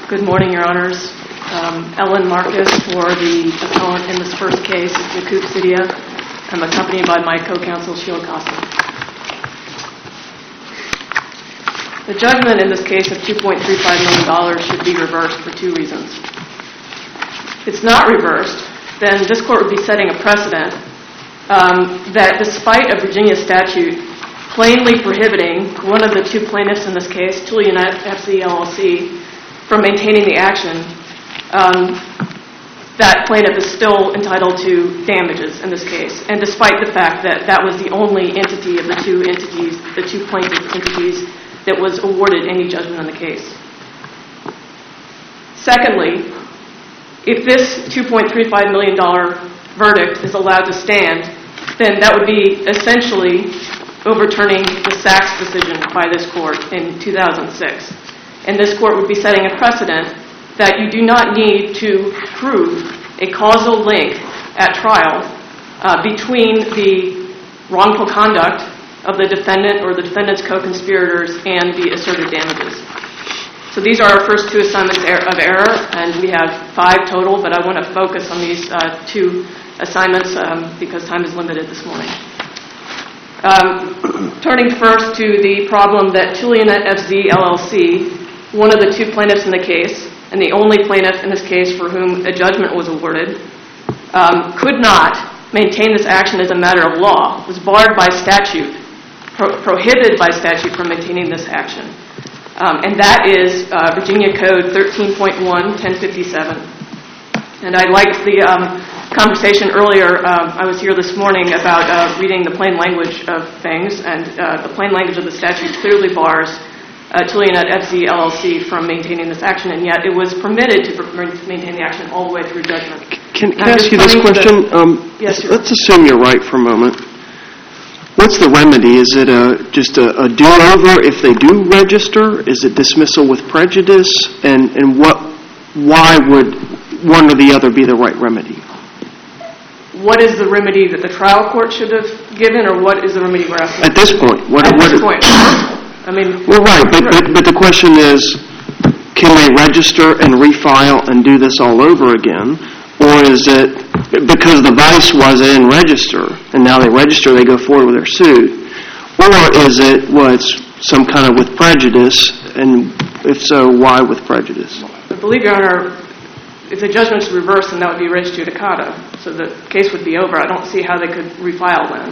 Good morning, Your Honors. Ellen Marcus for the appellant in this first case, Yakub Sidia. I'm accompanied by my co-counsel, Sheila Costa. The judgment in this case of $2.35 million should be reversed for two reasons. If it's not reversed, then this court would be setting a precedent that despite a Virginia statute plainly prohibiting one of the two plaintiffs in this case, Tulian FC LLC, from maintaining the action, that plaintiff is still entitled to damages in this case, and despite the fact that that was the only entity of the two plaintiff entities that was awarded any judgment on the case. Secondly, if this $2.35 million verdict is allowed to stand, then that would be essentially overturning the Sachs decision by this court in 2006. And this court would be setting a precedent that you do not need to prove a causal link at trial between the wrongful conduct of the defendant or the defendant's co-conspirators and the asserted damages. So these are our first two assignments of error, and we have 5 total, but I want to focus on these 2 assignments because time is limited this morning. Turning first to the problem that Tulian FZ LLC, one of the 2 plaintiffs in the case, and the only plaintiff in this case for whom a judgment was awarded, could not maintain this action as a matter of law, was barred by statute, prohibited by statute from maintaining this action. And that is Virginia Code 13.1-1057. And I liked the conversation earlier. I was here this morning about reading the plain language of things, and the plain language of the statute clearly bars Tulian FZ LLC from maintaining this action, and yet it was permitted to maintain the action all the way through judgment. Can I ask you this question? Yes, sir. Let's assume you're right for a moment. What's the remedy? Is it just a do-over if they do register? Is it dismissal with prejudice? And why would one or the other be the right remedy? What is the remedy that the trial court should have given, or what is the remedy we're asking? At this point. At this point. I mean, well, right, but the question is, can they register and refile and do this all over again? Or is it, because the vice was they didn't register, and now they register, they go forward with their suit? Or is it some kind of with prejudice, and if so, why with prejudice? I believe, Your Honor, if the judgment's reversed, then that would be res judicata, so the case would be over. I don't see how they could refile then.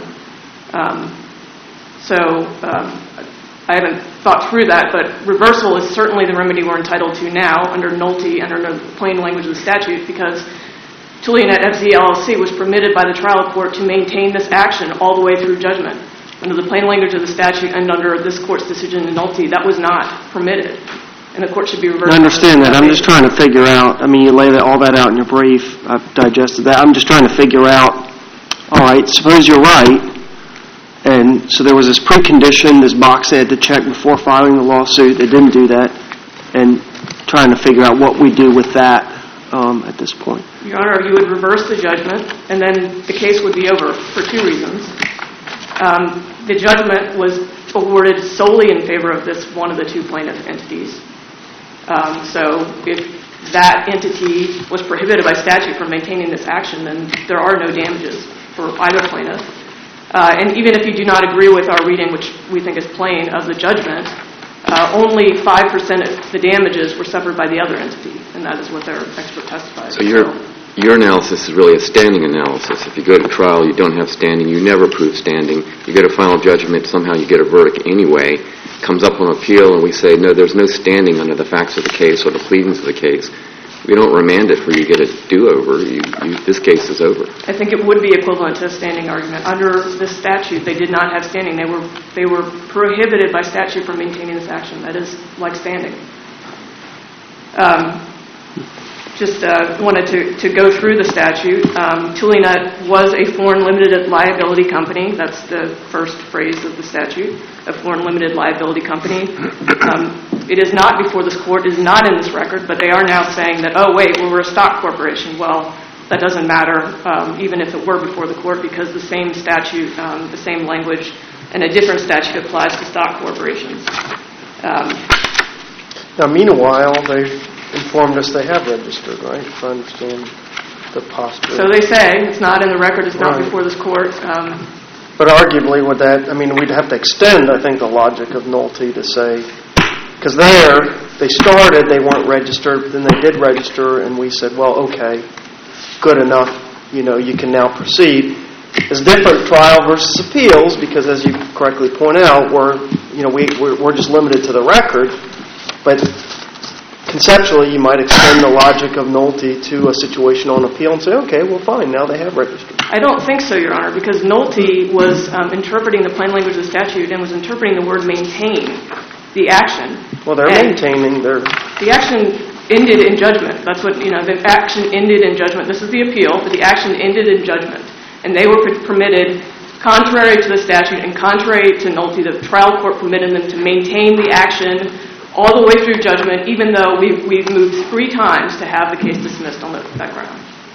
I haven't thought through that, but reversal is certainly the remedy we're entitled to now under nullity, under the plain language of the statute, because Tulian FZ LLC was permitted by the trial court to maintain this action all the way through judgment. Under the plain language of the statute and under this court's decision in nullity, that was not permitted, and the court should be reversed. I understand that. I'm just trying to figure out, you lay all that out in your brief. I've digested that. I'm just trying to figure out, all right, suppose you're right, and so there was this precondition, this box they had to check before filing the lawsuit. They didn't do that, and trying to figure out what we do with that at this point. Your Honor, you would reverse the judgment, and then the case would be over for 2 reasons. The judgment was awarded solely in favor of this one of the 2 plaintiff entities. So if that entity was prohibited by statute from maintaining this action, then there are no damages for either plaintiff. And even if you do not agree with our reading, which we think is plain, of the judgment, only 5% of the damages were suffered by the other entity, and that is what their expert testified. So your analysis is really a standing analysis. If you go to trial, you don't have standing, you never prove standing. You get a final judgment, somehow you get a verdict anyway. Comes up on appeal, and we say, no, there's no standing under the facts of the case or the pleadings of the case. We don't remand it for you to get a do-over. This case is over. I think it would be equivalent to a standing argument. Under this statute, they did not have standing. They were prohibited by statute from maintaining this action. That is like standing. Just wanted to go through the statute. Tulian was a foreign limited liability company. That's the first phrase of the statute, a foreign limited liability company. It is not before this court, is not in this record, but they are now saying that, oh, wait, we're a stock corporation. Well, that doesn't matter, even if it were before the court, because the same statute, the same language, and a different statute applies to stock corporations. Now, meanwhile, they've informed us they have registered, right? If I understand the posture. So they say, it's not in the record, it's not Right. before this court. But arguably, would that, I mean, we'd have to extend, I think, the logic of nullity to say, because they started, they weren't registered, but then they did register, and we said, well, okay, good enough, you can now proceed. It's different trial versus appeals, because as you correctly point out, we're just limited to the record, but conceptually, you might extend the logic of nullity to a situation on appeal and say, okay, well, fine, now they have registered. I don't think so, Your Honor, because nullity was interpreting the plain language of the statute and was interpreting the word maintain, the action. Well, they're maintaining their... The action ended in judgment. That's what, the action ended in judgment. This is the appeal, but the action ended in judgment. And they were permitted, contrary to the statute and contrary to nullity, the trial court permitted them to maintain the action all the way through judgment, even though we've moved 3 times to have the case dismissed on that ground.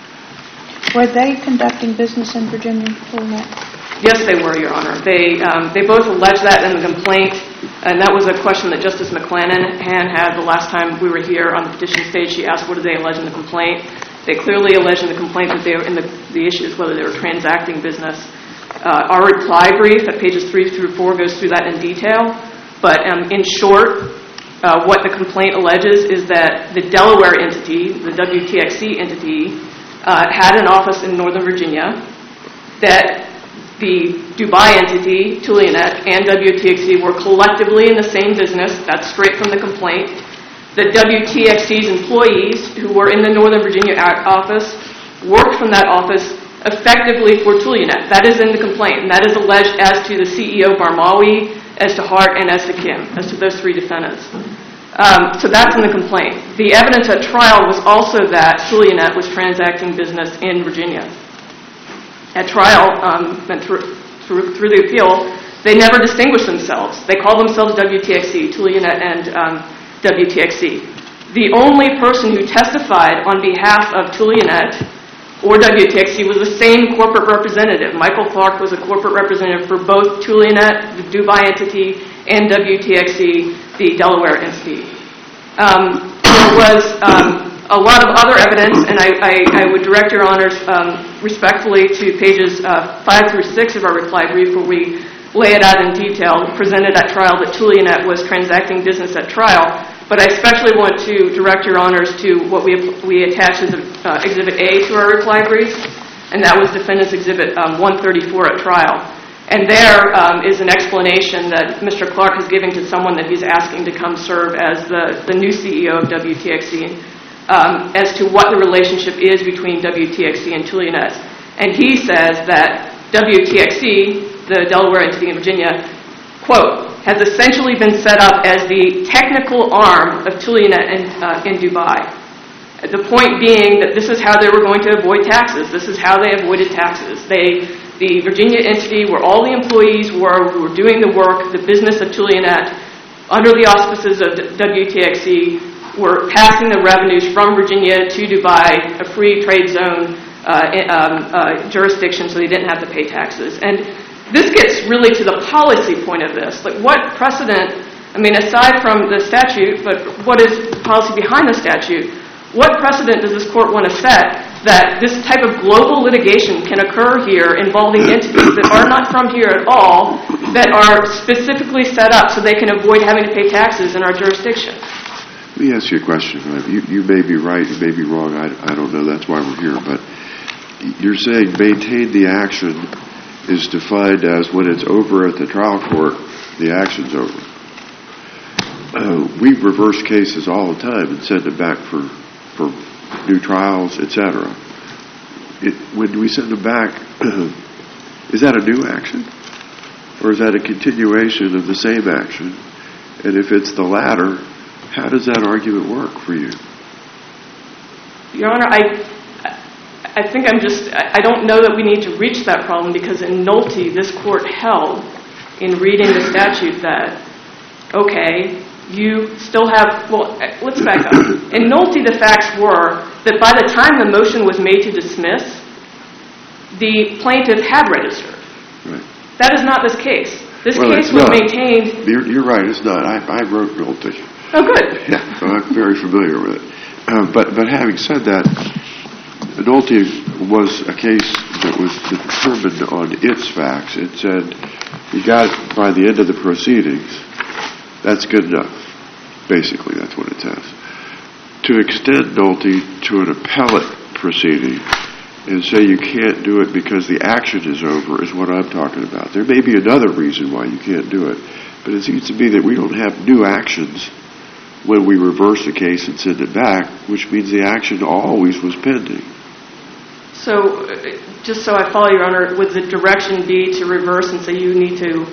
Were they conducting business in Virginia? Yes, they were, Your Honor. They both alleged that in the complaint, and that was a question that Justice McClanahan had the last time we were here on the petition stage. She asked, what did they allege in the complaint? They clearly alleged in the complaint that they were in the issues, whether they were transacting business. Our reply brief at pages 3 through 4 goes through that in detail. But in short, what the complaint alleges is that the Delaware entity, the WTXC entity, had an office in Northern Virginia, that the Dubai entity, Tulionet, and WTXC were collectively in the same business. That's straight from the complaint. The WTXC's employees, who were in the Northern Virginia office, worked from that office effectively for Tulionet. That is in the complaint, and that is alleged as to the CEO, Barmawi, as to Hart, and as to Kim, as to those 3 defendants. So that's in the complaint. The evidence at trial was also that Tulionet was transacting business in Virginia. At trial, and through the appeal, they never distinguished themselves. They called themselves WTXC, Tulionet and WTXC. The only person who testified on behalf of Tulionet or WTXC was the same corporate representative. Michael Clark was a corporate representative for both Tulionet, the Dubai entity, and WTXC, the Delaware entity. There was a lot of other evidence, and I would direct Your Honors respectfully to pages 5 through 6 of our reply brief, where we lay it out in detail, presented at trial that Tulionet was transacting business at trial. But I especially want to direct Your Honors to what we attached as Exhibit A to our reply brief, and that was Defendant's Exhibit 134 at trial. And there is an explanation that Mr. Clark is giving to someone that he's asking to come serve as the new CEO of WTXC, as to what the relationship is between WTXC and Tulionet. And he says that WTXC, the Delaware entity in Virginia, quote, has essentially been set up as the technical arm of Tulionet in Dubai. The point being that this is how they were going to avoid taxes. This is how they avoided taxes. The Virginia entity, where all the employees were who were doing the work, the business of Tulionet, under the auspices of WTXC, were passing the revenues from Virginia to Dubai, a free trade zone jurisdiction, so they didn't have to pay taxes. And this gets really to the policy point of this. Like, what precedent, aside from the statute, but what is the policy behind the statute? What precedent does this court want to set that this type of global litigation can occur here involving entities that are not from here at all, that are specifically set up so they can avoid having to pay taxes in our jurisdiction? Let me ask you a question. You may be right, you may be wrong, I don't know, that's why we're here, but you're saying maintain the action is defined as when it's over at the trial court, the action's over. We reverse cases all the time and send them back for new trials, etc. When we send them back, is that a new action? Or is that a continuation of the same action? And if it's the latter, how does that argument work for you? Your Honor, I think I don't know that we need to reach that problem, because in Nolte, this court held, in reading the statute, that, okay, you still have, well, let's back up. In Nolte, the facts were that by the time the motion was made to dismiss, the plaintiff had registered. Right. That is not this case. This case was maintained... You're right, it's not. I wrote Nolte. Oh, good. Yeah, so I'm very familiar with it. But having said that, Nolte was a case that was determined on its facts. It said you got it by the end of the proceedings. That's good enough. Basically, that's what it says. To extend Nolte to an appellate proceeding and say you can't do it because the action is over is what I'm talking about. There may be another reason why you can't do it, but it seems to me that we don't have new actions when we reverse the case and send it back, which means the action always was pending. So, just so I follow, Your Honor, would the direction be to reverse and say you need to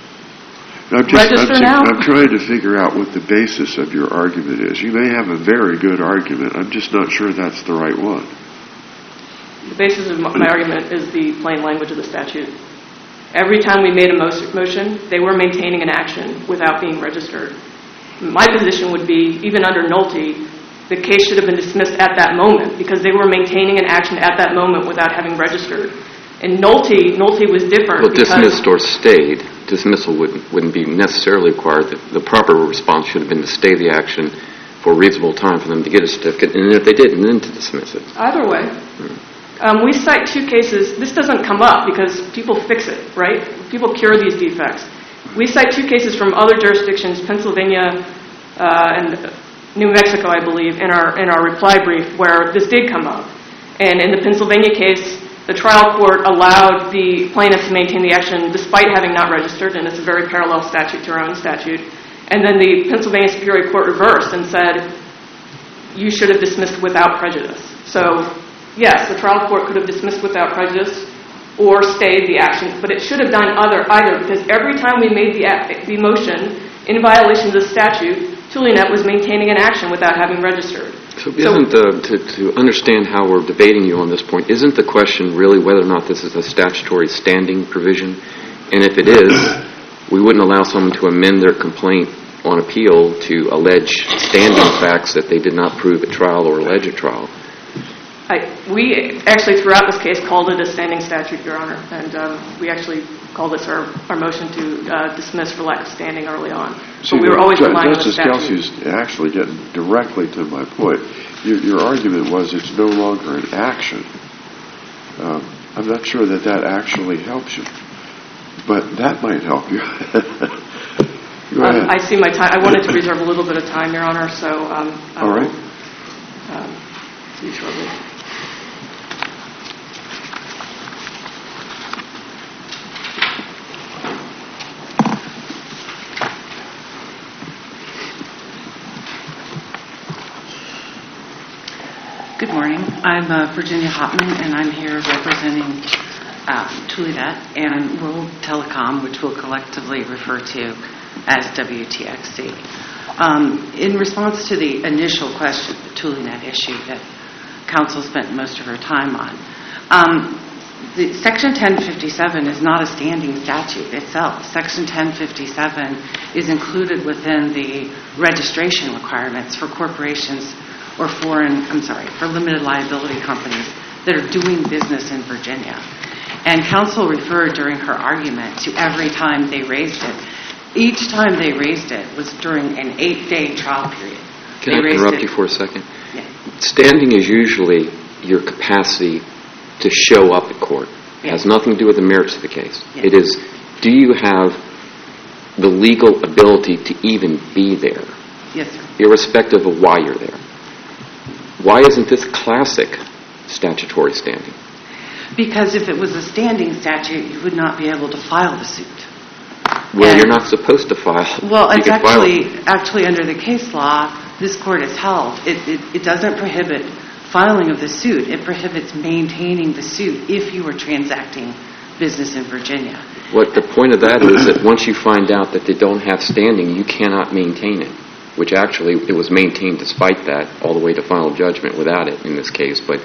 register now? I'm trying to figure out what the basis of your argument is. You may have a very good argument. I'm just not sure that's the right one. The basis of my argument is the plain language of the statute. Every time we made a motion, they were maintaining an action without being registered. My position would be, even under Nolte, the case should have been dismissed at that moment because they were maintaining an action at that moment without having registered. And Nolte was different. Well, dismissed or stayed. Dismissal wouldn't be necessarily required. The proper response should have been to stay the action for a reasonable time for them to get a certificate, and if they didn't, then to dismiss it. Either way. We cite two cases. This doesn't come up because people fix it, right? People cure these defects. We cite two cases from other jurisdictions, Pennsylvania and New Mexico, I believe, in our reply brief, where this did come up. And in the Pennsylvania case, the trial court allowed the plaintiff to maintain the action despite having not registered, and it's a very parallel statute to our own statute. And then the Pennsylvania Superior Court reversed and said, you should have dismissed without prejudice. So, yes, the trial court could have dismissed without prejudice or stayed the action, but it should have done either, because every time we made the motion in violation of the statute, Tulinet was maintaining an action without having registered. So to understand how we're debating you on this point, isn't the question really whether or not this is a statutory standing provision? And if it is, we wouldn't allow someone to amend their complaint on appeal to allege standing facts that they did not prove at trial or allege at trial. We actually, throughout this case, called it a standing statute, Your Honor, and we actually called this our motion to dismiss for lack of standing early on. See, but we were always relying on the Justice statute. Kelsey's actually getting directly to my point. Your argument was it's no longer an action. I'm not sure that actually helps you, but that might help you. Go ahead. I see my time. I wanted to reserve a little bit of time, Your Honor, so all right. See you shortly. Good morning. I'm Virginia Hopman, and I'm here representing Tulinet and World Telecom, which we'll collectively refer to as WTXC. In response to the initial question, the Tulinet issue that counsel spent most of her time on, the Section 1057 is not a standing statute itself. Section 1057 is included within the registration requirements for corporations or for limited liability companies that are doing business in Virginia. And counsel referred during her argument to every time they raised it. Each time they raised it was during an 8-day trial period. Can I interrupt you for a second? Yeah. Standing is usually your capacity to show up at court. It has nothing to do with the merits of the case. Yeah. It is, do you have the legal ability to even be there? Yes, sir. Irrespective of why you're there. Why isn't this classic statutory standing? Because if it was a standing statute, you would not be able to file the suit. Well, you're not supposed to file. Well, you it's can file it. actually under the case law, this court has held. It doesn't prohibit filing of the suit. It prohibits maintaining the suit if you were transacting business in Virginia. What the point of that is that once you find out that they don't have standing, you cannot maintain it, which actually it was maintained despite that all the way to final judgment without it in this case. But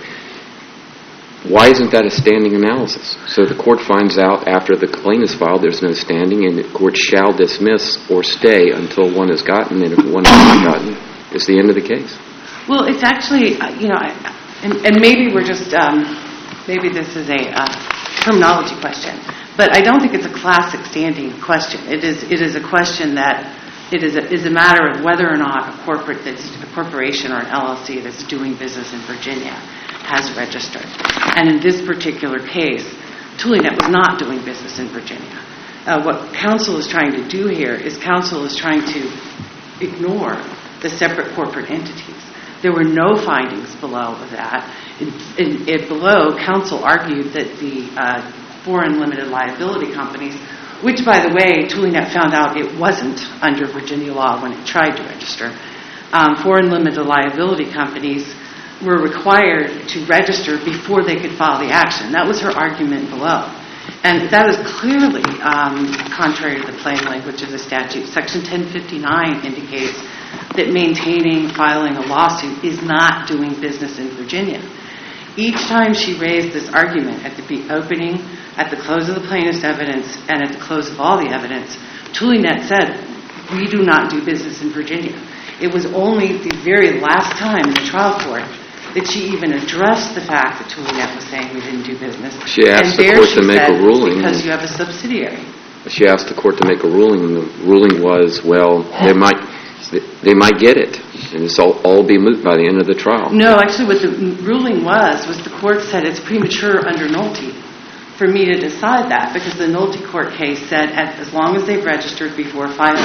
why isn't that a standing analysis? So the court finds out after the complaint is filed there's no standing, and the court shall dismiss or stay until one is gotten, and if one is not gotten, it's the end of the case. Well, it's actually, and maybe we're just, maybe this is a terminology question, but I don't think it's a classic standing question. It is a question that It is a matter of whether or not a corporation or an LLC that's doing business in Virginia has registered. And in this particular case, TuliNet was not doing business in Virginia. What counsel is trying to do here is counsel is trying to ignore the separate corporate entities. There were no findings below of that. Below, counsel argued that the foreign limited liability companies, which, by the way, TuliNet found out it wasn't under Virginia law when it tried to register, foreign limited liability companies were required to register before they could file the action. That was her argument below. And that is clearly contrary to the plain language of the statute. Section 1059 indicates that maintaining, filing a lawsuit is not doing business in Virginia. Each time she raised this argument at the opening, at the close of the plaintiff's evidence, and at the close of all the evidence, TuliNet said, we do not do business in Virginia. It was only the very last time in the trial court that she even addressed the fact that TuliNet was saying we didn't do business. She asked the court to make a ruling. Because you have a subsidiary. She asked the court to make a ruling, and the ruling was, well, they might get it, and this all be moot by the end of the trial. No, actually what the ruling was the court said it's premature under Nolte for me to decide that, because the Nolte court case said as long as they've registered before filing,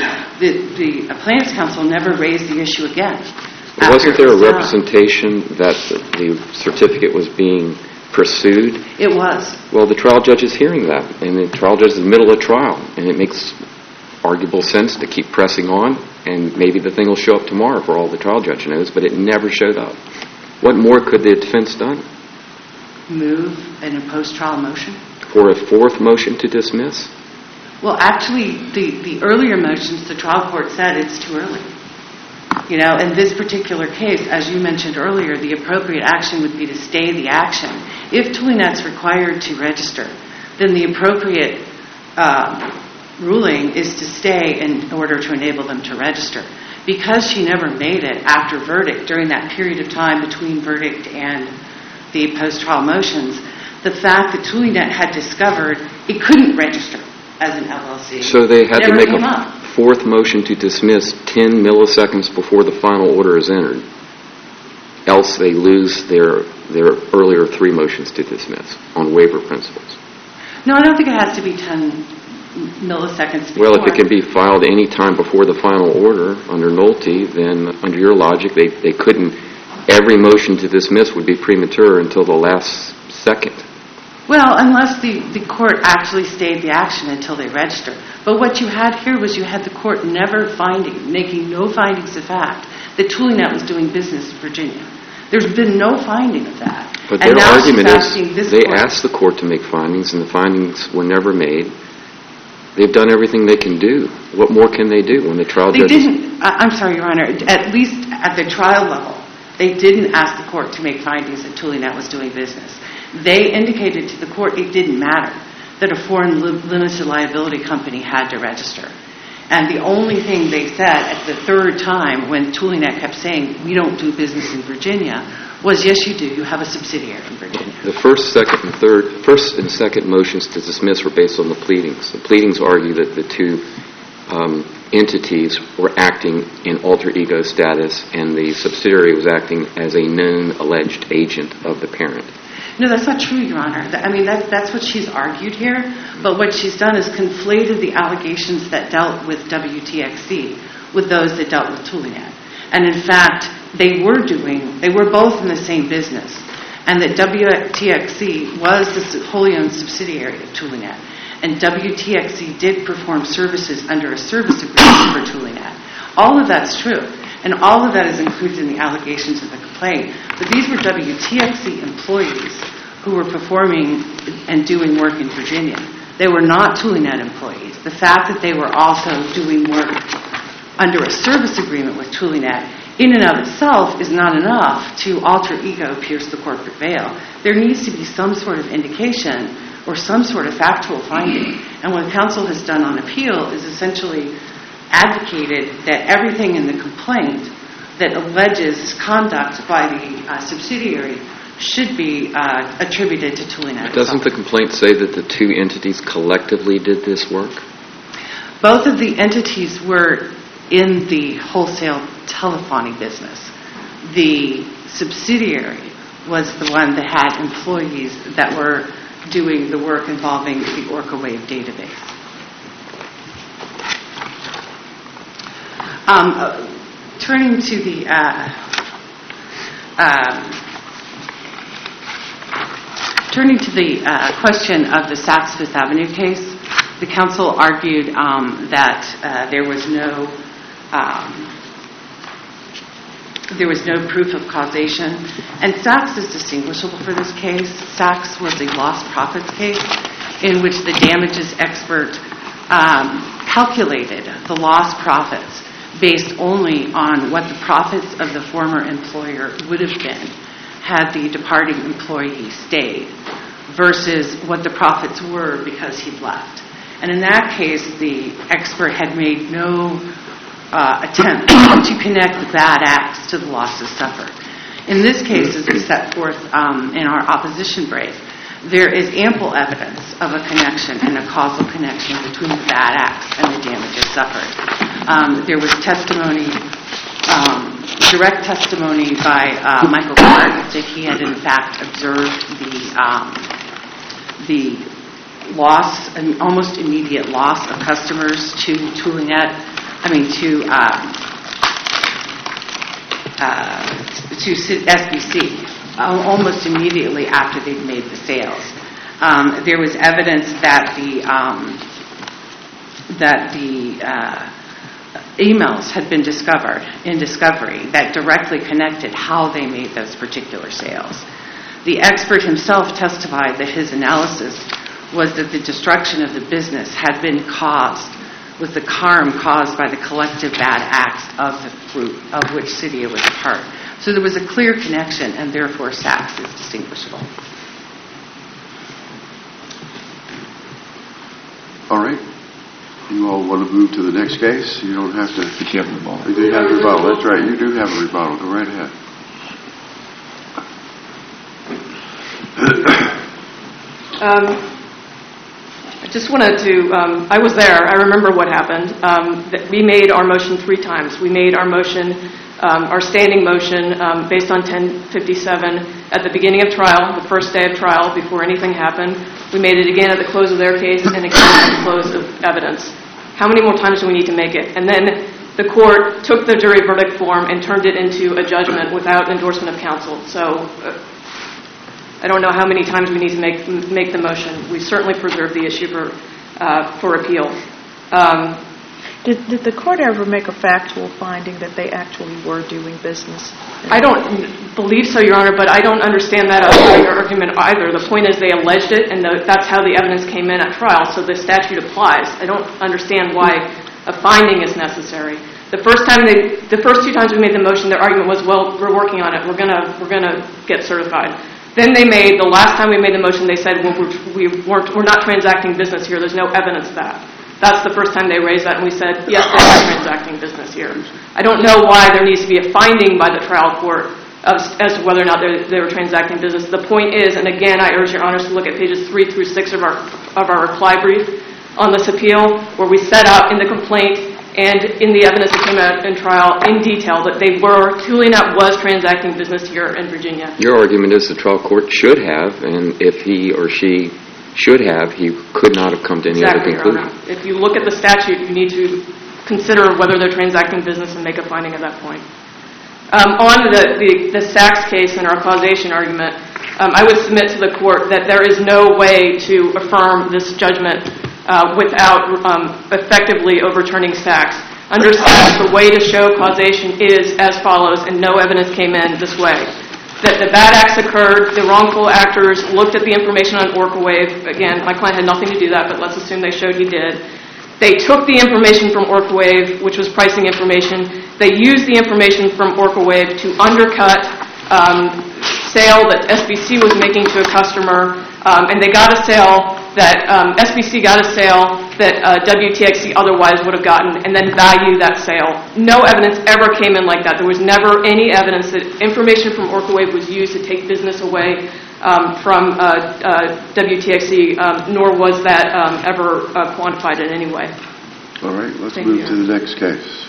the plaintiff's counsel never raised the issue again. But wasn't there a representation that the certificate was being pursued? It was. Well, the trial judge is hearing that, and the trial judge is in the middle of trial, and it makes arguable sense to keep pressing on, and maybe the thing will show up tomorrow for all the trial judge knows, but it never showed up. What more could the defense done? Move in a post-trial motion? For a fourth motion to dismiss? Well, actually, the earlier motions, the trial court said it's too early. You know, in this particular case, as you mentioned earlier, the appropriate action would be to stay the action. If TuliNet's required to register, then the appropriate ruling is to stay in order to enable them to register. Because she never made it after verdict, during that period of time between verdict and the post-trial motions, the fact that TuliNet had discovered it couldn't register as an LLC. So they had to make a fourth motion to dismiss 10 milliseconds before the final order is entered. Else they lose their earlier three motions to dismiss on waiver principles. No, I don't think it has to be 10 milliseconds before. Well, if it can be filed any time before the final order under Nolte, then under your logic, they couldn't. Every motion to dismiss would be premature until the last second. Well, unless the court actually stayed the action until they register. But what you had here was you had the court making no findings of fact that TuliNet was doing business in Virginia. There's been no finding of that. But their argument is they asked the court to make findings, and the findings were never made. They've done everything they can do. What more can they do when the trial judge... I'm sorry, Your Honor. At least at the trial level, they didn't ask the court to make findings that TuliNet was doing business. They indicated to the court it didn't matter that a foreign limited liability company had to register. And the only thing they said at the third time when TuliNet kept saying, we don't do business in Virginia, was, yes, you do. You have a subsidiary in Virginia. The first and second motions to dismiss were based on the pleadings. The pleadings argue that the two entities were acting in alter ego status, and the subsidiary was acting as a known alleged agent of the parent. No, that's not true, Your Honor. I mean, that's what she's argued here. But what she's done is conflated the allegations that dealt with WTXC with those that dealt with TuliNet. And in fact, they were both in the same business. And that WTXC was the wholly owned subsidiary of TuliNet. And WTXC did perform services under a service agreement for TuliNet. All of that's true. And all of that is included in the allegations of the complaint. But these were WTXC employees who were performing and doing work in Virginia. They were not TuliNet employees. The fact that they were also doing work under a service agreement with TuliNet in and of itself is not enough to alter ego pierce the corporate veil. There needs to be some sort of indication or some sort of factual finding. And what counsel has done on appeal is essentially advocated that everything in the complaint that alleges conduct by the subsidiary should be attributed to TuliNet. Doesn't the complaint say that the two entities collectively did this work? Both of the entities were in the wholesale telephony business. The subsidiary was the one that had employees that were doing the work involving the OrcaWave database. Turning to the question of the Saks Fifth Avenue case, the council argued that there was no proof of causation, and Saks is distinguishable for this case. Saks was a lost profits case in which the damages expert calculated the lost profits based only on what the profits of the former employer would have been had the departing employee stayed versus what the profits were because he'd left. And in that case, the expert had made no attempt to connect the bad acts to the losses suffered. In this case, as we set forth in our opposition brief, there is ample evidence of a connection and a causal connection between the bad acts and the damages suffered. There was testimony, direct testimony by Michael Clark that he had in fact observed the loss, an almost immediate loss of customers to SBC almost immediately after they'd made the sales. There was evidence that the emails had been discovered in discovery that directly connected how they made those particular sales. The expert himself testified that his analysis was that the destruction of the business had been caused with the harm caused by the collective bad acts of the group of which Cydia was a part. So there was a clear connection, and therefore Saks is distinguishable. All right. You all want to move to the next case? You don't have to. You have a rebuttal. You do have a rebuttal. That's right. You do have a rebuttal. Go right ahead. I just wanted to, I was there, I remember what happened. We made our motion 3 times. We made our motion, our standing motion, based on 1057 at the beginning of trial, the first day of trial, before anything happened. We made it again at the close of their case and again at the close of evidence. How many more times do we need to make it? And then the court took the jury verdict form and turned it into a judgment without endorsement of counsel. So I don't know how many times we need to make the motion. We certainly preserved the issue for appeal. Did the court ever make a factual finding that they actually were doing business? I don't believe so, Your Honor, but I don't understand that argument either. The point is they alleged it, and that's how the evidence came in at trial, so the statute applies. I don't understand why a finding is necessary. The first 2 times we made the motion, their argument was, well, we're working on it. We're gonna get certified. Then the last time we made the motion, they said, well, we're not transacting business here. There's no evidence of that. That's the first time they raised that, and we said, yes, they are transacting business here. I don't know why there needs to be a finding by the trial court as to whether or not they were transacting business. The point is, and again, I urge Your Honors to look at pages 3 through 6 of our reply brief on this appeal, where we set out in the complaint and in the evidence that came out in trial in detail that TuliNet was transacting business here in Virginia. Your argument is the trial court should have, and if he or she should have, he could not have come to any other conclusion. Exactly, Your Honor. If you look at the statute, you need to consider whether they're transacting business and make a finding at that point. On the Saks case and our causation argument, I would submit to the court that there is no way to affirm this judgment without effectively overturning Saks. Under Saks, the way to show causation is as follows, and no evidence came in this way. That the bad acts occurred, the wrongful actors looked at the information on OrcaWave. Again, my client had nothing to do that, but let's assume they showed he did. They took the information from OrcaWave, which was pricing information. They used the information from OrcaWave to undercut sale that SBC was making to a customer, and they got a sale that SBC got a sale that WTXC otherwise would have gotten, and then value that sale. No evidence ever came in like that. There was never any evidence that information from OrcaWave was used to take business away from WTXC, nor was that ever quantified in any way. All right, let's Thank move you. to the next case.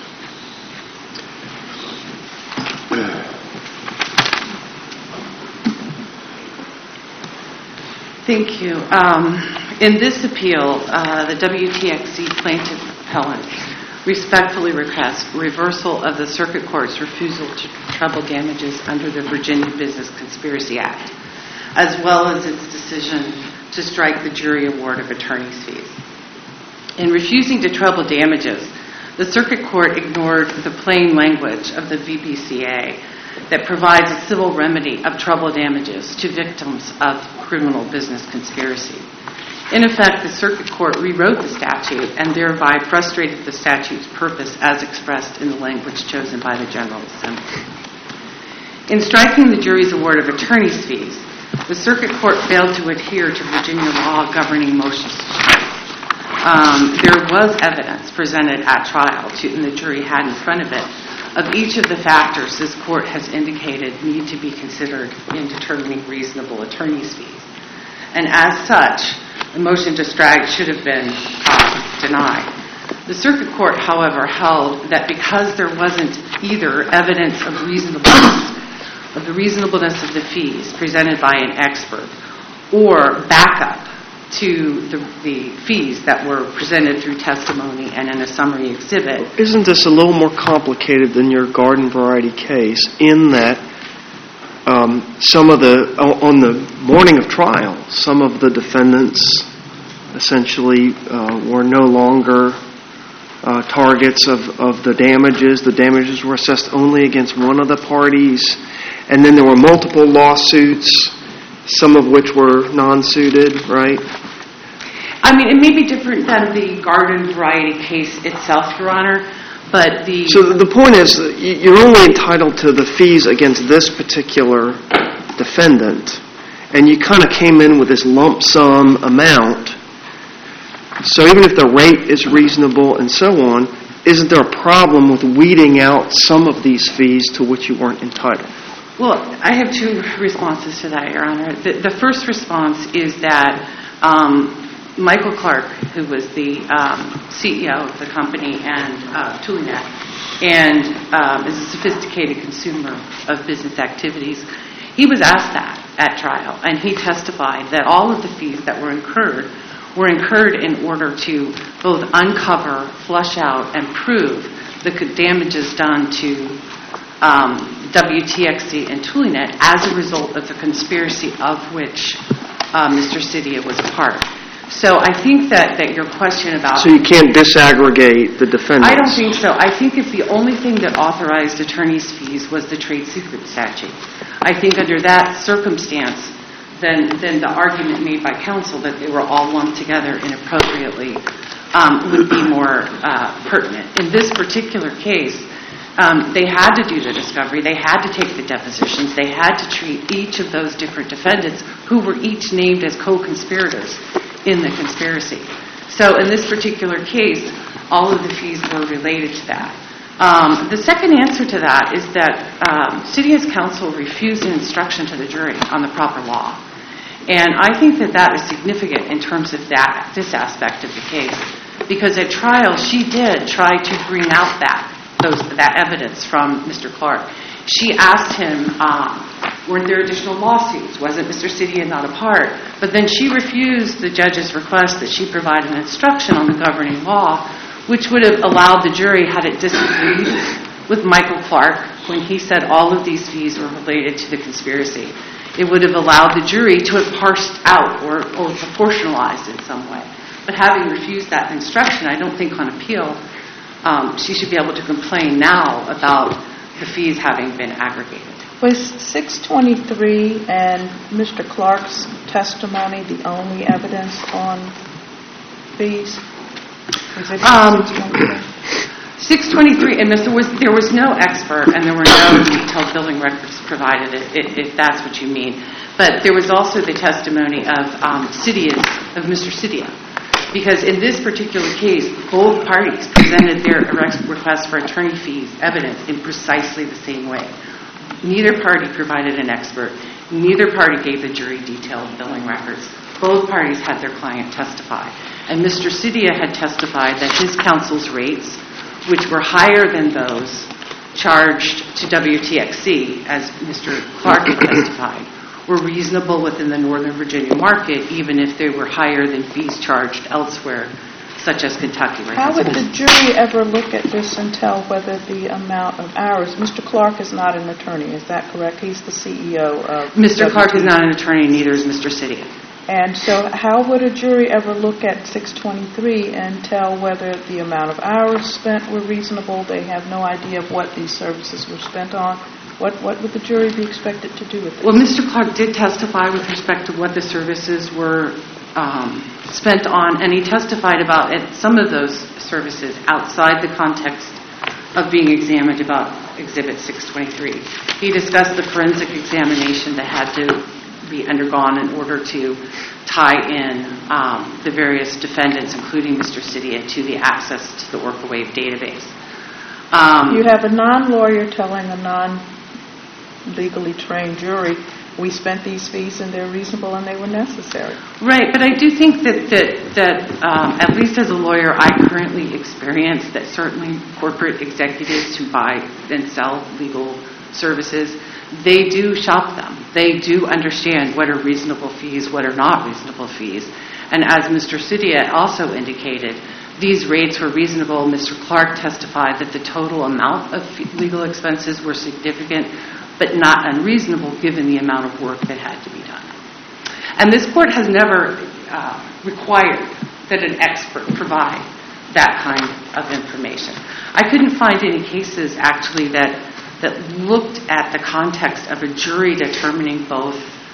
Thank you. In this appeal, the WTXC plaintiff appellant respectfully requests reversal of the Circuit Court's refusal to treble damages under the Virginia Business Conspiracy Act, as well as its decision to strike the jury award of attorney's fees. In refusing to treble damages, the Circuit Court ignored the plain language of the VBCA that provides a civil remedy of treble damages to victims of criminal business conspiracy. In effect, the Circuit Court rewrote the statute and thereby frustrated the statute's purpose as expressed in the language chosen by the General Assembly. In striking the jury's award of attorney's fees, the Circuit Court failed to adhere to Virginia law governing motions to strike. There was evidence presented at trial, and the jury had in front of it, of each of the factors this Court has indicated need to be considered in determining reasonable attorney's fees. And as such, the motion to strike should have been denied. The Circuit Court, however, held that because there wasn't either evidence of the reasonableness of the fees presented by an expert or backup to the fees that were presented through testimony and in a summary exhibit. Isn't this a little more complicated than your garden variety case in that on the morning of trial, some of the defendants essentially were no longer targets of the damages. The damages were assessed only against one of the parties, and then there were multiple lawsuits, some of which were non-suited, right? I mean, it may be different than the garden variety case itself, Your Honor, but So the point is that you're only entitled to the fees against this particular defendant, and you kind of came in with this lump sum amount. So even if the rate is reasonable and so on, isn't there a problem with weeding out some of these fees to which you weren't entitled? Well, I have two responses to that, Your Honor. The first response is that Michael Clark, who was the CEO of the company and Tulinet, and is a sophisticated consumer of business activities, he was asked that at trial, and he testified that all of the fees that were incurred in order to both uncover, flush out, and prove the damages done to WTXC and Tulinet as a result of the conspiracy of which Mr. Cydia was a part. So I think that your question about... So you can't disaggregate the defendants? I don't think so. I think if the only thing that authorized attorney's fees was the trade secret statute, I think under that circumstance, then the argument made by counsel that they were all lumped together inappropriately would be more pertinent. In this particular case, they had to do the discovery, they had to take the depositions, they had to treat each of those different defendants who were each named as co-conspirators in the conspiracy. So in this particular case, all of the fees were related to that. The second answer to that is that Cydia's counsel refused an instruction to the jury on the proper law. And I think that is significant in terms of this aspect of the case. Because at trial, she did try to bring out that evidence from Mr. Clark. She asked him, weren't there additional lawsuits? Wasn't Mr. Cydia not a part? But then she refused the judge's request that she provide an instruction on the governing law, which would have allowed the jury, had it disagreed with Michael Clark when he said all of these fees were related to the conspiracy. It would have allowed the jury to have parsed out or proportionalized in some way. But having refused that instruction, I don't think on appeal she should be able to complain now about the fees having been aggregated. Was 623 and Mr. Clark's testimony the only evidence on fees? Was it 623, and there was no expert, and there were no detailed billing records provided, if that's what you mean. But there was also the testimony of Mr. Cydia. Because in this particular case, both parties presented their request for attorney fees evidence in precisely the same way. Neither party provided an expert. Neither party gave the jury detailed billing records. both parties had their client testify. And Mr. Cydia had testified that his counsel's rates, which were higher than those charged to WTXC, as Mr. Clark had testified, were reasonable within the Northern Virginia market, even if they were higher than fees charged elsewhere, such as Kentucky. How would the jury ever look at this and tell whether the amount of hours? Mr. Clark is not an attorney, is that correct? He's the CEO of Mr. Clark is not an attorney, neither is Mr. Cydia. And so how would a jury ever look at 623 and tell whether the amount of hours spent were reasonable? They have no idea of what these services were spent on. What would the jury be expected to do with it? Well, Mr. Clark did testify with respect to what the services were spent on, and he testified about some of those services outside the context of being examined about Exhibit 623. He discussed the forensic examination that had to be undergone in order to tie in the various defendants, including Mr. Cydia, to the access to the OrcaWave database. You have a non-lawyer telling a non-legally trained jury, we spent these fees and they're reasonable and they were necessary. Right, but I do think that at least as a lawyer, I currently experience that certainly corporate executives who buy and sell legal services, they do shop them. They do understand what are reasonable fees, what are not reasonable fees. And as Mr. Cydia also indicated, these rates were reasonable. Mr. Clark testified that the total amount of legal expenses were significant, but not unreasonable given the amount of work that had to be done. And this court has never required that an expert provide that kind of information. I couldn't find any cases actually that looked at the context of a jury determining both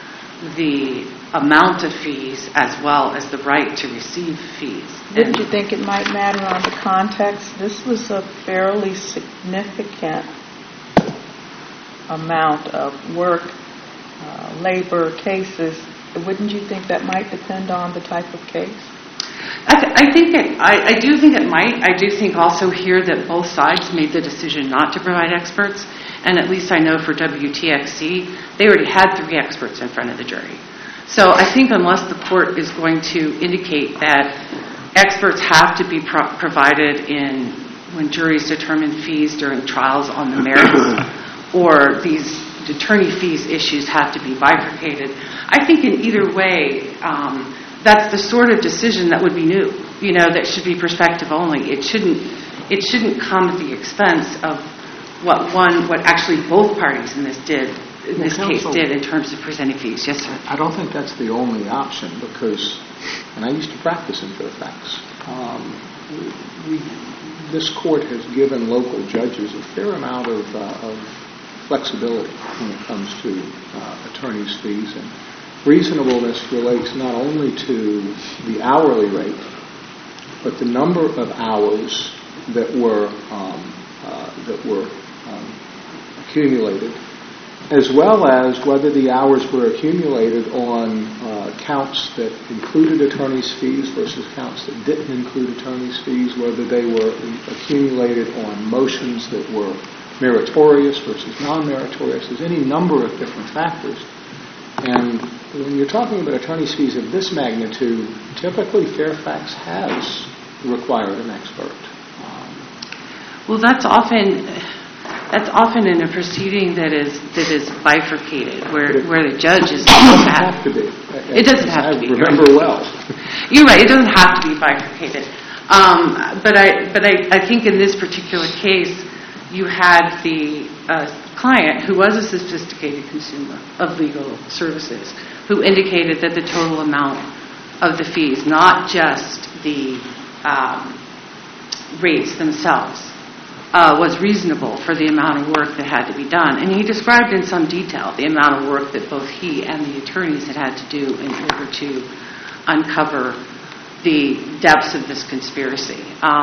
the amount of fees as well as the right to receive fees. Wouldn't you think it might matter on the context? This was a fairly significant amount of work, labor, cases. Wouldn't you think that might depend on the type of case? I do think it might. I do think also here that both sides made the decision not to provide experts, and at least I know for WTXC, they already had 3 experts in front of the jury. So I think unless the court is going to indicate that experts have to be provided when juries determine fees during trials on the merits, or these attorney fees issues have to be bifurcated, I think in either way, that's the sort of decision that would be new, that should be perspective only. It shouldn't come at the expense of what actually both parties in this case did in terms of presenting fees. Yes, sir. I don't think that's the only option because, and I used to practice in Fairfax, this court has given local judges a fair amount of flexibility when it comes to attorneys' fees, and reasonableness relates not only to the hourly rate, but the number of hours that were accumulated, as well as whether the hours were accumulated on counts that included attorneys' fees versus counts that didn't include attorneys' fees, whether they were accumulated on motions that were meritorious versus non-meritorious. There's any number of different factors. And when you're talking about attorney's fees of this magnitude, typically Fairfax has required an expert. Well, that's often in a proceeding that is bifurcated, where the judge is. It doesn't have to be. It doesn't have to be. I remember well. You're right. It doesn't have to be bifurcated. But I think in this particular case, you had the client who was a sophisticated consumer of legal services who indicated that the total amount of the fees, not just the rates themselves, was reasonable for the amount of work that had to be done. And he described in some detail the amount of work that both he and the attorneys had to do in order to uncover the depths of this conspiracy.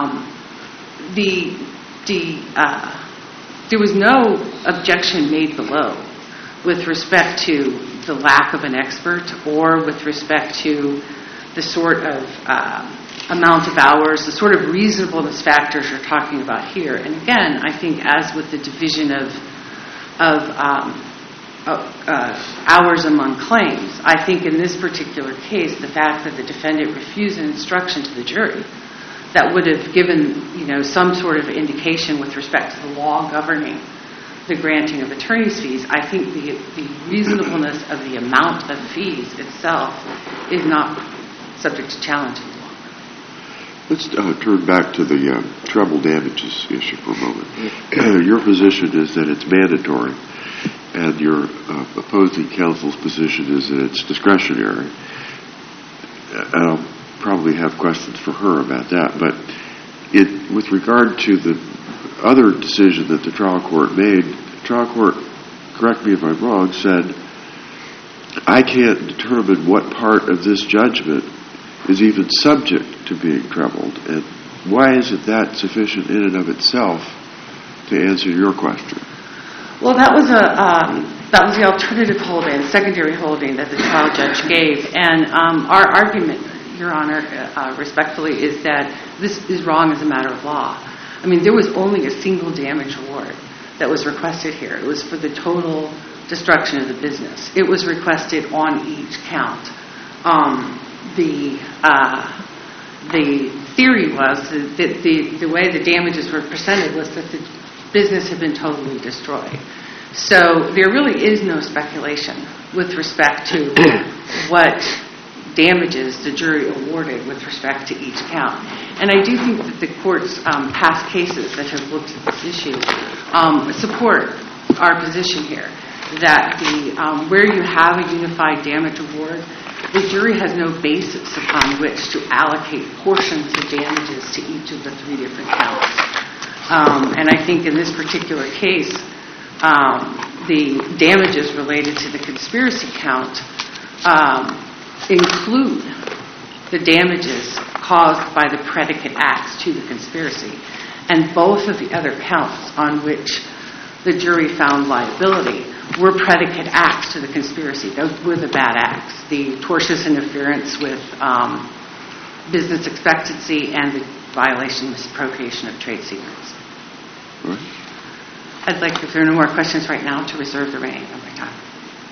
There was no objection made below with respect to the lack of an expert or with respect to the sort of amount of hours, the sort of reasonableness factors you're talking about here. And again, I think as with the division of hours among claims. I think in this particular case, the fact that the defendant refused an instruction to the jury that would have given, some sort of indication with respect to the law governing the granting of attorney's fees, I think the reasonableness of the amount of fees itself is not subject to challenge any longer. Let's turn back to the treble damages issue for a moment. Your position is that it's mandatory, and your opposing counsel's position is that it's discretionary. I'll probably have questions for her about that, but with regard to the other decision that the trial court made, the trial court, correct me if I'm wrong, said, I can't determine what part of this judgment is even subject to being trebled, and why isn't that sufficient in and of itself to answer your question? Well, that was the alternative holding, the secondary holding that the trial judge gave, and our argument, Your Honor, respectfully, is that this is wrong as a matter of law. I mean, there was only a single damage award that was requested here. It was for the total destruction of the business. It was requested on each count. The theory was that the way the damages were presented was that the business had been totally destroyed. So there really is no speculation with respect to what damages the jury awarded with respect to each count. And I do think that the court's past cases that have looked at this issue support our position here, that where you have a unified damage award, the jury has no basis upon which to allocate portions of damages to each of the three different counts. And I think in this particular case, the damages related to the conspiracy count include the damages caused by the predicate acts to the conspiracy. And both of the other counts on which the jury found liability were predicate acts to the conspiracy. Those were the bad acts, the tortious interference with business expectancy and the violation and misappropriation of trade secrets. Right. I'd like, if there are no more questions right now, to reserve the remaining of my time.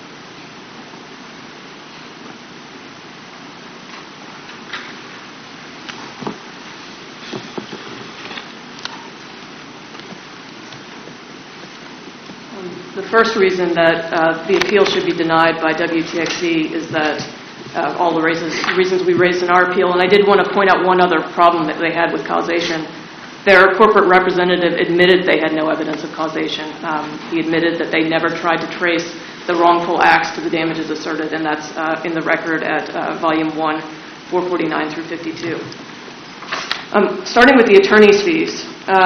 The first reason that the appeal should be denied by WTXC is that all the reasons we raised in our appeal, and I did want to point out one other problem that they had with causation. Their corporate representative admitted they had no evidence of causation. He admitted that they never tried to trace the wrongful acts to the damages asserted, and that's in the record at Volume 1, 449 through 52. Starting with the attorney's fees,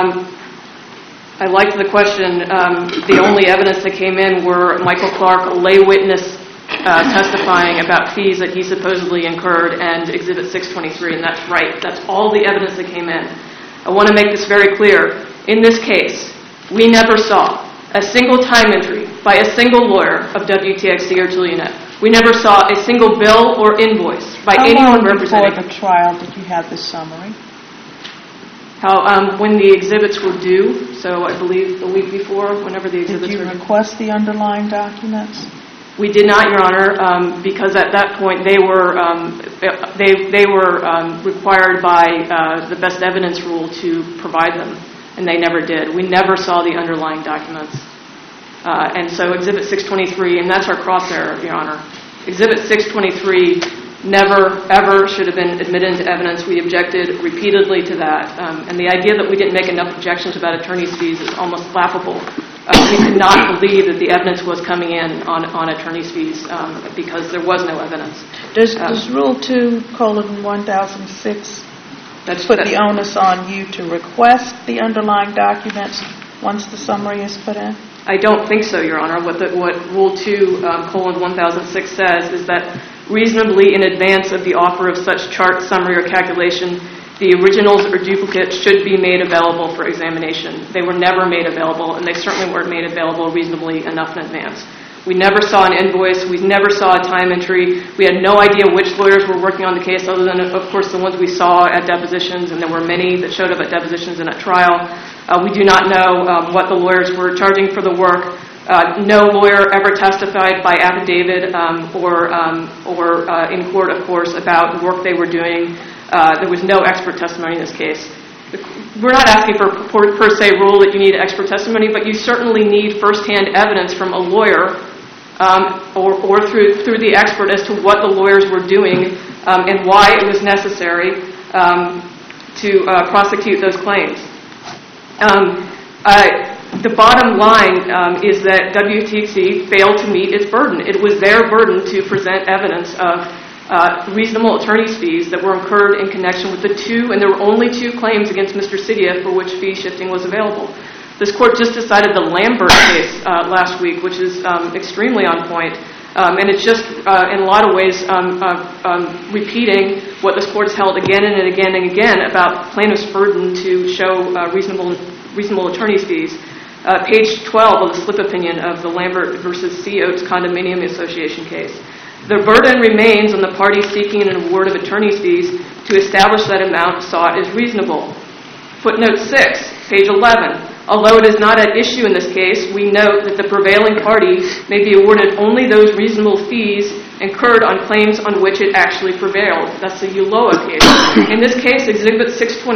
I liked the question. The only evidence that came in were Michael Clark, a lay witness, testifying about fees that he supposedly incurred, and Exhibit 623, and that's right. That's all the evidence that came in. I want to make this very clear. In this case, we never saw a single time entry by a single lawyer of WTXC or Julianet. We never saw a single bill or invoice by anyone representing. How long before the trial did you have this summary? When the exhibits were due, so I believe the week before, whenever the exhibits were due. Did you request the underlying documents? We did not, Your Honor, because at that point they were required by the best evidence rule to provide them, and they never did. We never saw the underlying documents. And so Exhibit 623, and that's our cross error, Your Honor. Exhibit 623 never, ever should have been admitted into evidence. We objected repeatedly to that. And the idea that we didn't make enough objections about attorney's fees is almost laughable. We could not believe that the evidence was coming in on attorney's fees because there was no evidence. Does Rule 2:1006 put the onus on you to request the underlying documents once the summary is put in? I don't think so, Your Honor. What Rule 2:1006 says is that reasonably in advance of the offer of such chart, summary, or calculation, the originals or duplicates should be made available for examination. They were never made available, and they certainly weren't made available reasonably enough in advance. We never saw an invoice. We never saw a time entry. We had no idea which lawyers were working on the case other than, of course, the ones we saw at depositions, and there were many that showed up at depositions and at trial. We do not know what the lawyers were charging for the work. No lawyer ever testified by affidavit or in court, of course, about the work they were doing. There was no expert testimony in this case. We're not asking for a per se rule that you need expert testimony, but you certainly need firsthand evidence from a lawyer or through the expert as to what the lawyers were doing and why it was necessary to prosecute those claims. The bottom line is that WTC failed to meet its burden. It was their burden to present evidence of reasonable attorney's fees that were incurred in connection with and there were only 2 claims against Mr. Sidia for which fee shifting was available. This court just decided the Lambert case last week, which is extremely on point, and it's just in a lot of ways repeating what this court's held again and again and again about plaintiff's burden to show reasonable attorney's fees. Page 12 of the slip opinion of the Lambert versus C. Oates Condominium Association case. The burden remains on the party seeking an award of attorney's fees to establish that amount sought is reasonable. Footnote 6, page 11. Although it is not at issue in this case, we note that the prevailing party may be awarded only those reasonable fees incurred on claims on which it actually prevailed. That's the Ulloa case. In this case, Exhibit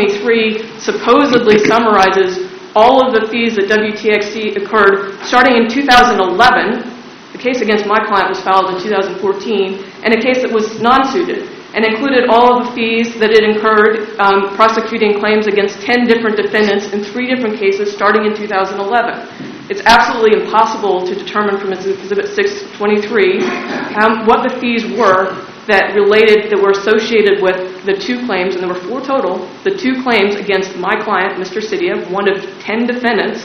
623 supposedly summarizes all of the fees that WTXC incurred starting in 2011. The case against my client was filed in 2014, and a case that was non-suited, and included all of the fees that it incurred prosecuting claims against 10 different defendants in 3 different cases starting in 2011. It's absolutely impossible to determine from Exhibit 623 what the fees were that were associated with the 2 claims, and there were 4 total, the 2 claims against my client, Mr. Sidia, one of 10 defendants,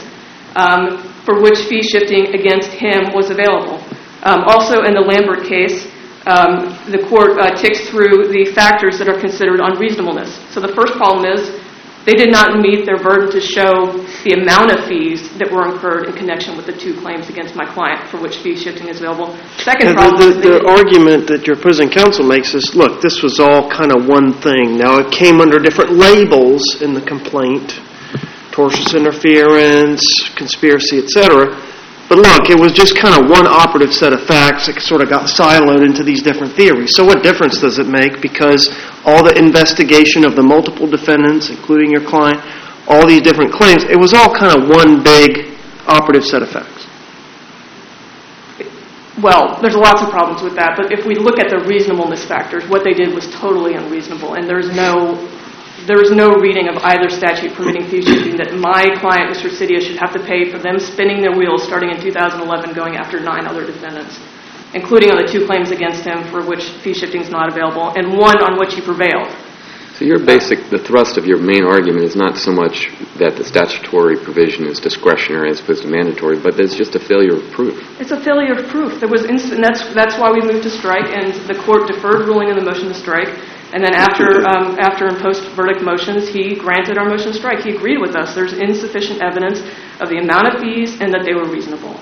for which fee shifting against him was available. Also in the Lambert case, the court ticks through the factors that are considered unreasonableness. So the first problem is they did not meet their burden to show the amount of fees that were incurred in connection with the 2 claims against my client for which fee shifting is available. Second problem is the argument that your opposing counsel makes is, look, this was all kind of one thing. Now it came under different labels in the complaint, tortious interference, conspiracy, etc. But look, it was just kind of one operative set of facts that sort of got siloed into these different theories. So what difference does it make? Because all the investigation of the multiple defendants, including your client, all these different claims, it was all kind of one big operative set of facts. Well, there's lots of problems with that, but if we look at the reasonableness factors, what they did was totally unreasonable, and there is no reading of either statute permitting fee shifting that my client, Mr. Sidia, should have to pay for them spinning their wheels starting in 2011 going after 9 other defendants, including on the 2 claims against him for which fee shifting is not available, and 1 on which he prevailed. So the thrust of your main argument is not so much that the statutory provision is discretionary as opposed to mandatory, but it's just a failure of proof. It's a failure of proof. There was that's why we moved to strike, and the court deferred ruling on the motion to strike. And then after in post-verdict motions, he granted our motion to strike. He agreed with us. There's insufficient evidence of the amount of fees and that they were reasonable.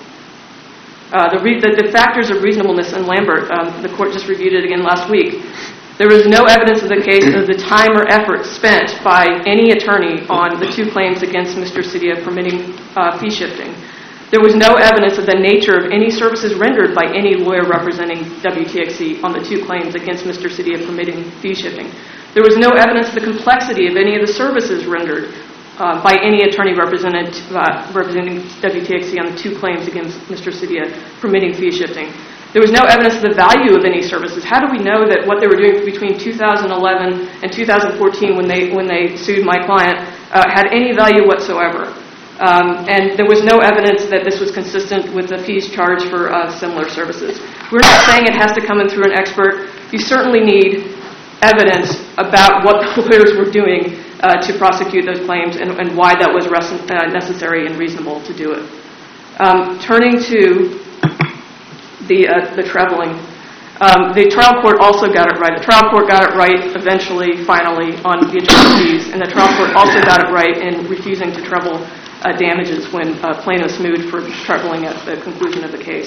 The factors of reasonableness in Lambert, the court just reviewed it again last week. There was no evidence of the case of the time or effort spent by any attorney on the 2 claims against Mr. Sidia permitting fee shifting. There was no evidence of the nature of any services rendered by any lawyer representing WTXC on the 2 claims against Mr. Sidia permitting fee shifting. There was no evidence of the complexity of any of the services rendered by any attorney representing WTXC on the 2 claims against Mr. Sidia permitting fee shifting. There was no evidence of the value of any services. How do we know that what they were doing between 2011 and 2014 when they sued my client had any value whatsoever? And there was no evidence that this was consistent with the fees charged for similar services. We're not saying it has to come in through an expert. You certainly need evidence about what the lawyers were doing to prosecute those claims and why that was necessary and reasonable to do it. Turning to the traveling, the trial court also got it right. The trial court got it right eventually, finally, on the attorney fees, and the trial court also got it right in refusing to treble damages when plaintiffs moved for trebling at the conclusion of the case.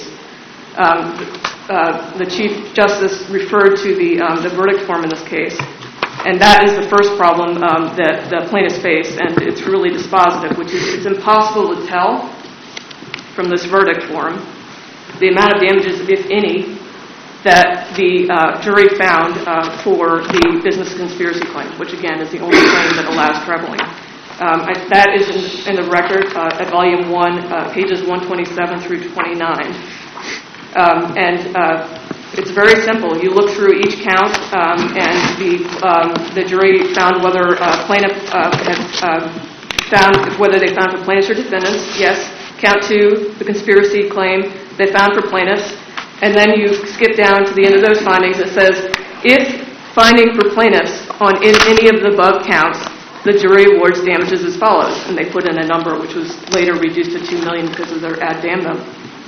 The Chief Justice referred to the verdict form in this case, and that is the first problem that the plaintiffs face, and it's really dispositive, which is it's impossible to tell from this verdict form the amount of damages, if any, that the jury found for the business conspiracy claim, which again is the only claim that allows trebling. That is in the record at Volume 1, pages 127 through 29. It's very simple. You look through each count, and the jury found whether plaintiff found whether they found for plaintiffs or defendants. Yes. Count 2, the conspiracy claim they found for plaintiffs. And then you skip down to the end of those findings. It says, if finding for plaintiffs on any of the above counts, the jury awards damages as follows. And they put in a number which was later reduced to $2 million because of their ad damnum.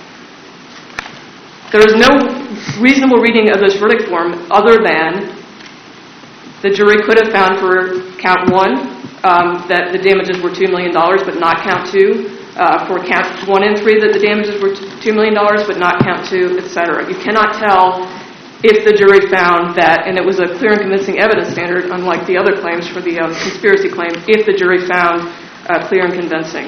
There is no reasonable reading of this verdict form other than the jury could have found for count 1 that the damages were $2 million, but not count 2. For count 1 and 3 that the damages were $2 million, but not count 2, etc. You cannot tell if the jury found that, and it was a clear and convincing evidence standard, unlike the other claims for the conspiracy claim, if the jury found clear and convincing.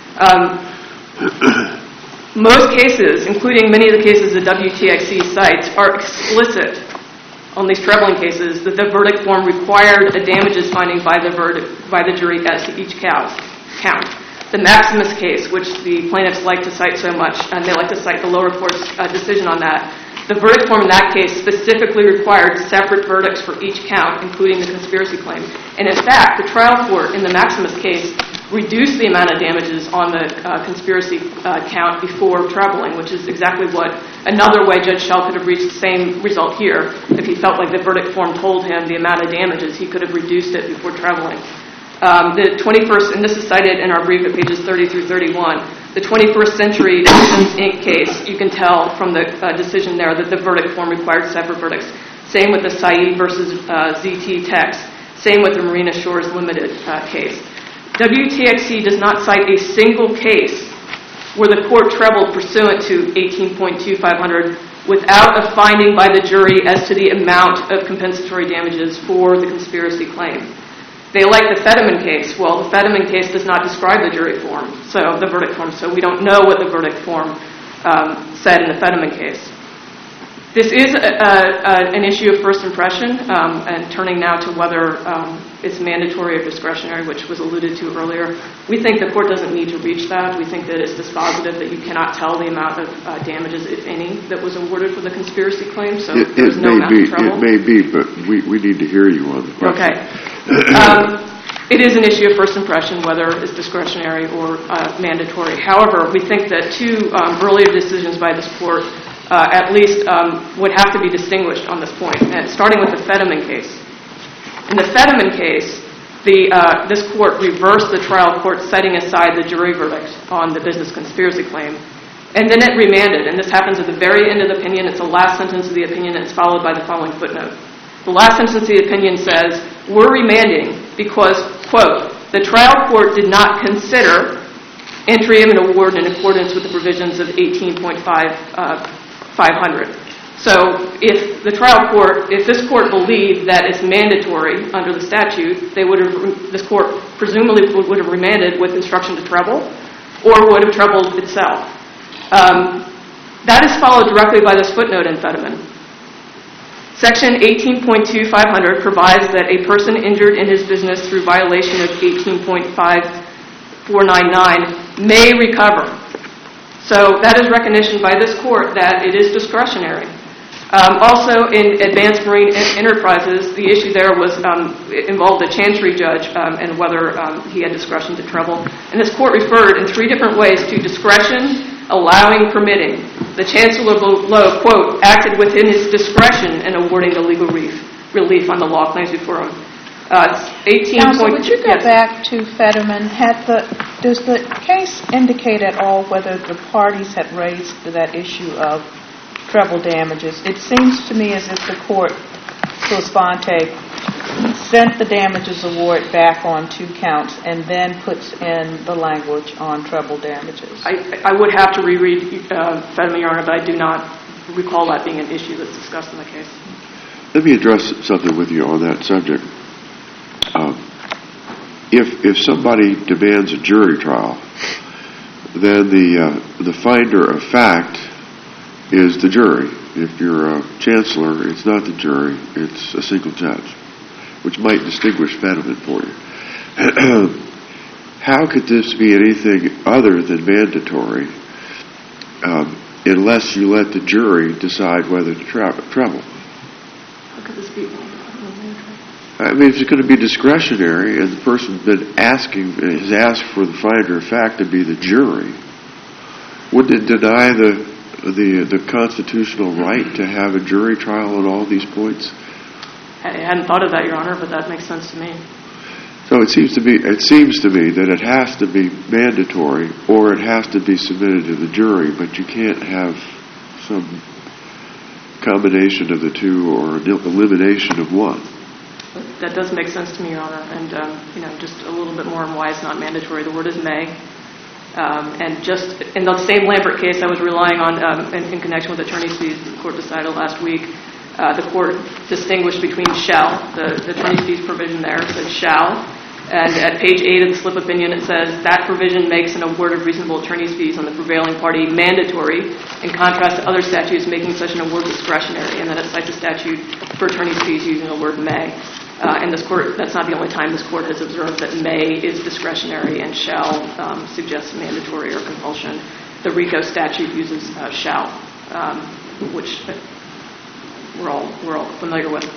Most cases, including many of the cases the WTXC cites, are explicit on these trebling cases that the verdict form required a damages finding by the jury as to each count. The Maximus case, which the plaintiffs like to cite so much, and they like to cite the lower court's decision on that, the verdict form in that case specifically required separate verdicts for each count, including the conspiracy claim. And in fact, the trial court in the Maximus case reduced the amount of damages on the conspiracy count before trebling, which is exactly what another way Judge Schell could have reached the same result here. If he felt like the verdict form told him the amount of damages, he could have reduced it before trebling. The 21st, and this is cited in our brief at pages 30 through 31, the 21st Century Decisions Inc. case, you can tell from the decision there that the verdict form required separate verdicts. Same with the Saeed versus ZT text. Same with the Marina Shores Limited case. WTXC does not cite a single case where the court trebled pursuant to 18.2500 without a finding by the jury as to the amount of compensatory damages for the conspiracy claim. They like the Fetterman case. Well, the Fetterman case does not describe the jury form, so the verdict form, so we don't know what the verdict form said in the Fetterman case. This is an issue of first impression, and turning now to whether it's mandatory or discretionary, which was alluded to earlier. We think the court doesn't need to reach that. We think that it's dispositive that you cannot tell the amount of damages, if any, that was awarded for the conspiracy claim, so there's no amount of trouble. It may be, but we need to hear you on the question. Okay. It is an issue of first impression, whether it's discretionary or mandatory. However, we think that two earlier decisions by this court at least would have to be distinguished on this point, starting with the Fetterman case. In the Fetterman case, this court reversed the trial court setting aside the jury verdict on the business conspiracy claim, and then it remanded, and this happens at the very end of the opinion. It's the last sentence of the opinion, and it's followed by the following footnote. The last sentence of the opinion says, we're remanding because, quote, the trial court did not consider entry of an award in accordance with the provisions of 18.500. So if the trial court, if this court believed that it's mandatory under the statute, this court presumably would have remanded with instruction to treble or would have trebled itself. That is followed directly by this footnote in Fetterman. Section 18.2500 provides that a person injured in his business through violation of 18.5499 may recover. So that is recognition by this court that it is discretionary. Also, in Advanced Marine Enterprises, the issue there was involved a chancery judge and whether he had discretion to treble. And this court referred in three different ways to discretion, allowing, permitting. The chancellor below, quote, acted within his discretion in awarding the legal relief on the law claims before him. 18. Counsel, would you go back to Fetterman? Does the case indicate at all whether the parties had raised that issue of treble damages? It seems to me as if the court, sua sponte, sent the damages award back on 2 counts and then puts in the language on treble damages. I would have to reread Fetterman, Your Honor, but I do not recall that being an issue that's discussed in the case. Let me address something with you on that subject. If somebody demands a jury trial, then the finder of fact is the jury. If you're a chancellor, it's not the jury, it's a single judge, which might distinguish Fenneman for you. How could this be anything other than mandatory unless you let the jury decide whether to treble? How could this be? I mean, if it's going to be discretionary and the person's been has asked for the finder of fact to be the jury, wouldn't it deny the constitutional right to have a jury trial on all these points? I hadn't thought of that, Your Honor, but that makes sense to me. So it seems to me that it has to be mandatory or it has to be submitted to the jury, but you can't have some combination of the two or elimination of one. That does make sense to me, Your Honor, and just a little bit more on why it's not mandatory. The word is may, and just in the same Lambert case I was relying on in connection with attorney's fees, the court decided last week. The court distinguished between shall, the attorney's fees provision there says shall, and at page 8 of the slip opinion it says that provision makes an award of reasonable attorney's fees on the prevailing party mandatory, in contrast to other statutes making such an award discretionary, and then it cites a statute for attorney's fees using the word may. And this court, that's not the only time this court has observed that may is discretionary and shall suggests mandatory or compulsion. The RICO statute uses shall, which we're all familiar with.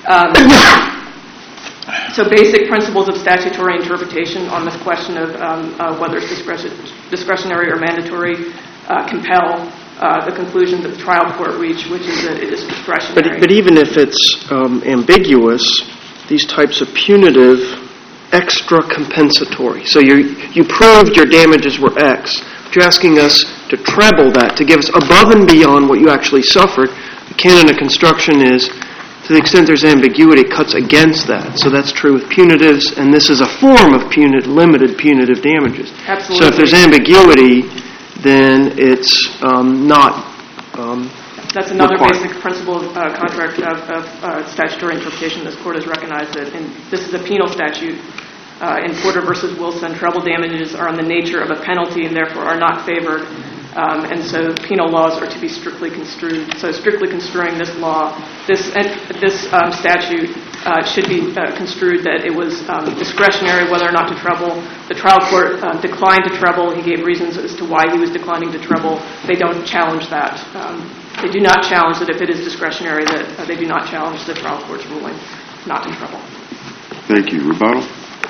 So basic principles of statutory interpretation on this question of whether it's discretionary or mandatory compel the conclusion that the trial court reached, which is that it is discretionary. But even if it's ambiguous, these types of punitive, extra compensatory. So you proved your damages were X, but you're asking us to treble that, to give us above and beyond what you actually suffered. The canon of construction is, to the extent there's ambiguity, cuts against that. So that's true with punitives, and this is a form of limited punitive damages. Absolutely. So if there's ambiguity, then it's not that's another required. basic principle of contract of statutory interpretation. This court has recognized it, and this is a penal statute. In Porter versus Wilson, treble damages are in the nature of a penalty and therefore are not favored. And so penal laws are to be strictly construed. So strictly construing this law, this statute should be construed that it was discretionary whether or not to treble. The trial court declined to treble. He gave reasons as to why he was declining to treble. They don't challenge that. They do not challenge that if it is discretionary, that they do not challenge the trial court's ruling not to treble. Thank you. Rebuttal?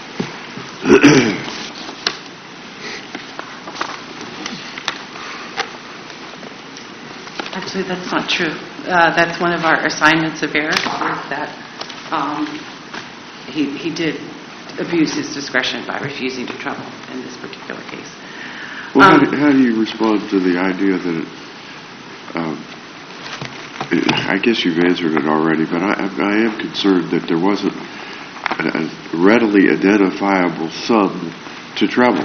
Actually, that's not true. That's one of our assignments of error, is that he did abuse his discretion by refusing to treble in this particular case. Well, how do you respond to the idea that I guess you've answered it already, but I am concerned that there wasn't a readily identifiable sum to treble.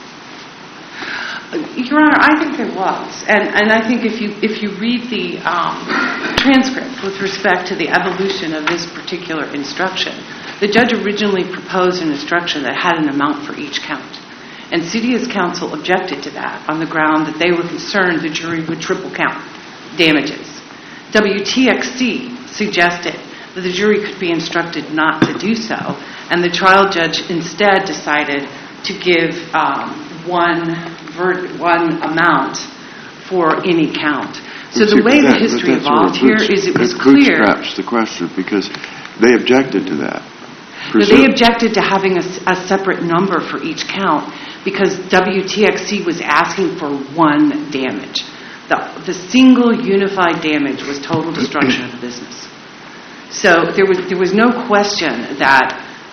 Your Honor, I think there was, and I think if you read the transcript with respect to the evolution of this particular instruction, the judge originally proposed an instruction that had an amount for each count, and CDS counsel objected to that on the ground that they were concerned the jury would triple count damages. WTXC suggested that the jury could be instructed not to do so, and the trial judge instead decided to give one amount for any count. So the way the history evolved here is it was clear. That bootstraps the question because they objected to that. No, they objected to having a separate number for each count because WTXC was asking for one damage. The single unified damage was total destruction of the business. So there was no question that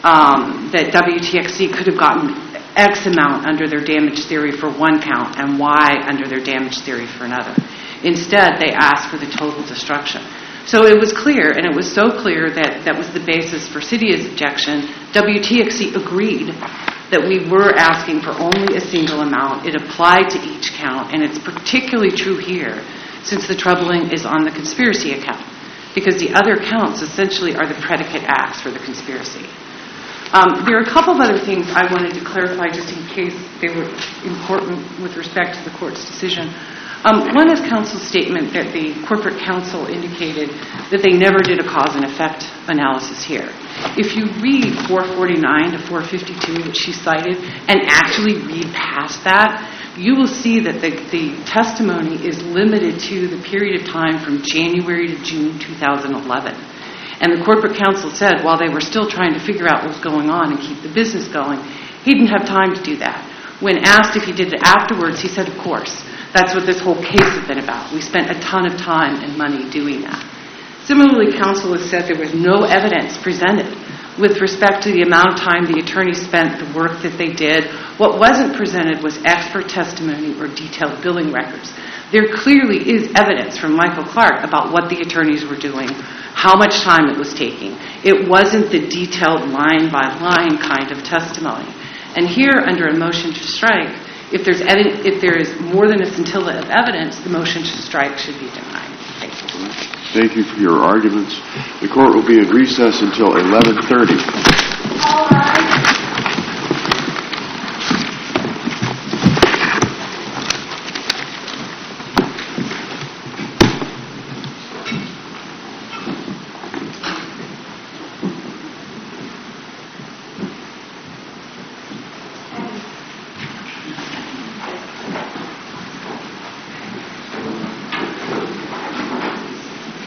WTXC could have gotten X amount under their damage theory for one count and Y under their damage theory for another. Instead, they asked for the total destruction. So it was clear, and it was so clear that was the basis for Cydia's objection. WTXC agreed that we were asking for only a single amount. It applied to each count, and it's particularly true here since the troubling is on the conspiracy account because the other counts essentially are the predicate acts for the conspiracy. There are a couple of other things I wanted to clarify just in case they were important with respect to the court's decision. One is counsel's statement that the corporate counsel indicated that they never did a cause and effect analysis here. If you read 449 to 452 that she cited and actually read past that, you will see that the testimony is limited to the period of time from January to June 2011. And the corporate counsel said while they were still trying to figure out what was going on and keep the business going, he didn't have time to do that. When asked if he did it afterwards, he said, of course. That's what this whole case has been about. We spent a ton of time and money doing that. Similarly, counsel has said there was no evidence presented with respect to the amount of time the attorneys spent, the work that they did. What wasn't presented was expert testimony or detailed billing records. There clearly is evidence from Michael Clark about what the attorneys were doing, how much time it was taking. It wasn't the detailed line-by-line kind of testimony. And here, under a motion to strike, if there is more than a scintilla of evidence, the motion to strike should be denied. Thank you. Thank you for your arguments. The court will be in recess until 11:30.